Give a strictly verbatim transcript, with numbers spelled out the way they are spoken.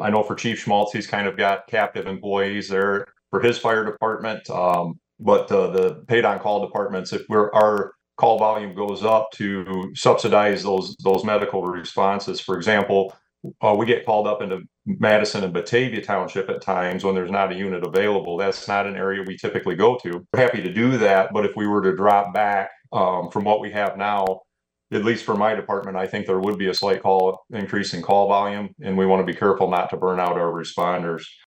I know for Chief Schmaltz, he's kind of got captive employees there for his fire department. Um, but uh, the paid on call departments, if we're our call volume goes up to subsidize those those medical responses. For example, uh, we get called up into Madison and Batavia Township at times when there's not a unit available. That's not an area we typically go to. We're happy to do that, but if we were to drop back um, from what we have now, at least for my department, I think there would be a slight call increase in call volume, and we want to be careful not to burn out our responders.